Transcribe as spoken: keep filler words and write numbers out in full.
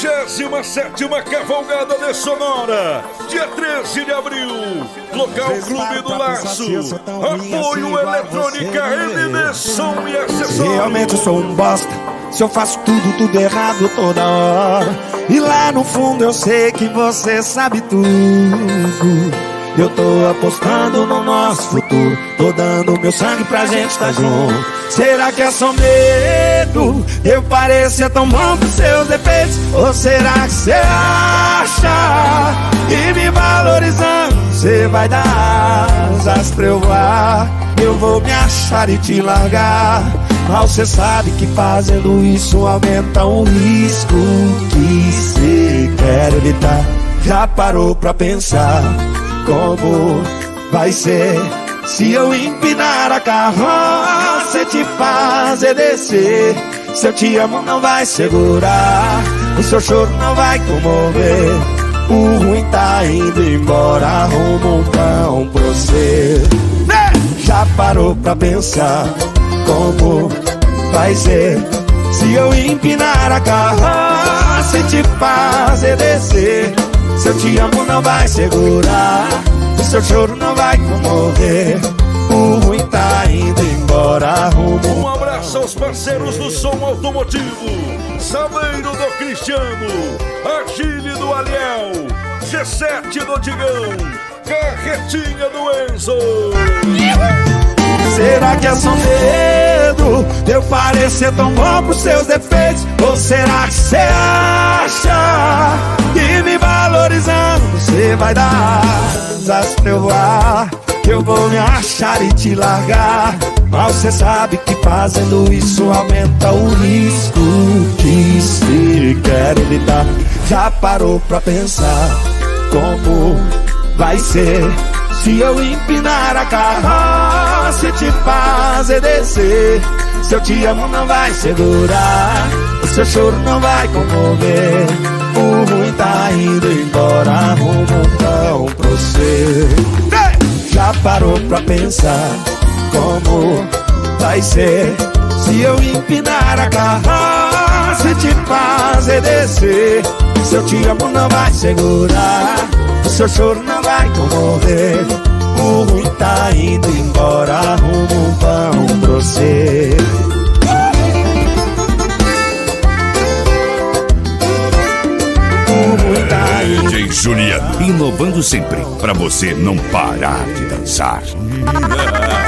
trigésima sétima Cavalgada de Sonora, dia treze de abril, local Clube do Laço, apoio Eletrônica M D Som e Acessórios. Realmente eu sou um bosta, se eu faço tudo, tudo errado toda hora. E lá no fundo eu sei que você sabe tudo. Eu tô apostando no nosso futuro, tô dando meu sangue pra gente tá junto. Será que é só medo? Eu parecer tão bom pros seus defeitos? Ou será que você acha que me valorizando você vai dar asas pra eu voar? Eu vou me achar e te largar, mas você sabe que fazendo isso aumenta o risco que você quer evitar. Já parou pra pensar como vai ser se eu empinar a carroça e te fazer descer? Se eu te amo não vai segurar, o seu choro não vai comover. O ruim tá indo embora, arruma um pão pra você. Já parou pra pensar como vai ser se eu empinar a carroça e te fazer descer? Se eu te amo não vai segurar, o seu choro não vai comover. O ruim tá indo embora, arruma um... Um abraço aos parceiros do som automotivo: Sameiro do Cristiano, Agile do Aliel, G sete do Digão, Carretinha do Enzo. Será que é só medo de eu parecer tão bom pros seus defeitos? Ou será que você acha que me valorizando você vai dar asas pra eu voar? Que eu vou me achar e te largar, mas você sabe que fazendo isso aumenta o risco que você quer evitar. Já parou pra pensar como vai ser se eu empinar a carroça e te fazer descer? Se eu te amo não vai segurar, o seu choro não vai comover. O ruim tá indo embora, arruma um pão pra você. Já parou pra pensar como vai ser se eu empinar a carroça e te fazer descer? Se eu te amo não vai segurar, o seu choro não vai comover. O ruim tá indo embora, arruma um pão pra você. O ruim tá indo... D J Juliano, inovando sempre, pra você não parar de dançar.